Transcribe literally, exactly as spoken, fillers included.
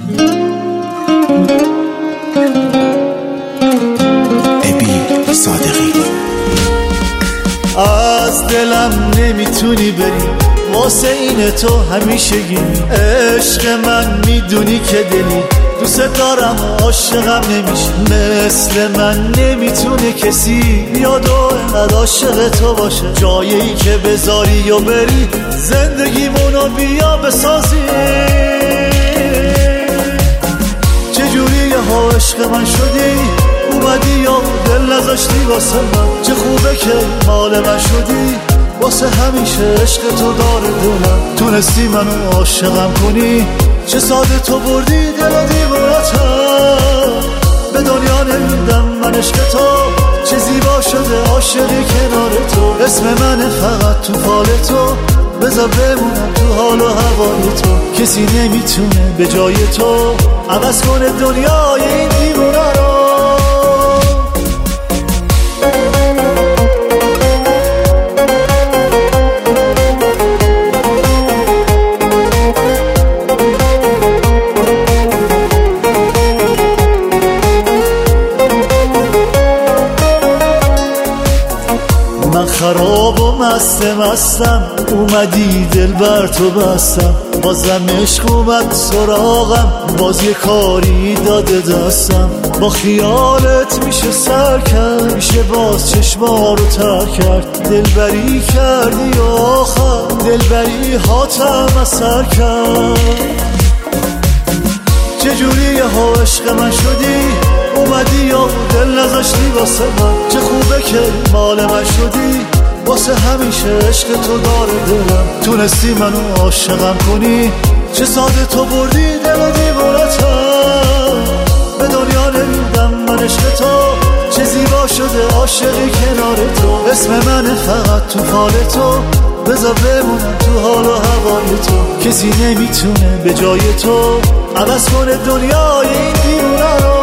ابی صادقی. از دلم نمیتونی بری واسه این تو همیشگی، عشق من میدونی که دلی دوست دارم عاشقم نمیشی، مثل من نمیتونه کسی بیاد و انقدر عاشق تو باشه، جایی که بذاری و بری زندگیمونو بیا بسازی. چجوری ها عشق من شدی اومدی یا دل نذاشتی واسه من، چه خوبه که مال من شدی واسه همیشه عشق تو داره دلم، تونستی منو عاشقم کنی چه ساده تو بردی دل و دیوارتم، به دنیا نمیدم من عشق تو چه زیبا شده عاشقی کنار تو، اسم من فقط تو فال تو بذار بمونم تو حال و هوای تو، کسی نمیتونه به جای تو عوض کنه دنیای این دیوونه رو. من خراب و مست مستم اومدی دل بر تو بستم، بازم عشق اومد سراغم باز یه کاری داده دستم، با خیالت میشه سر کرد میشه باز چشما رو تر کرد، دلبری کردی آخر دلبری هاتم اثر کرد. چجوری ها عشق من شدی اومدی یا دل نذاشتی واسه من، چه خوبه که مال من شدی واسه همیشه عشق تو داره دلم، تونستی منو عاشقم کنی چه ساده تو بردی دل و دیوارتم، به دنیا نمیدم من عشق تو چه زیبا شده عاشقی کنار تو، اسم من فقط تو فال تو بذار بمونم تو حال و هوای تو، کسی نمیتونه به جای تو عوض کنه دنیای این دیوونه رو.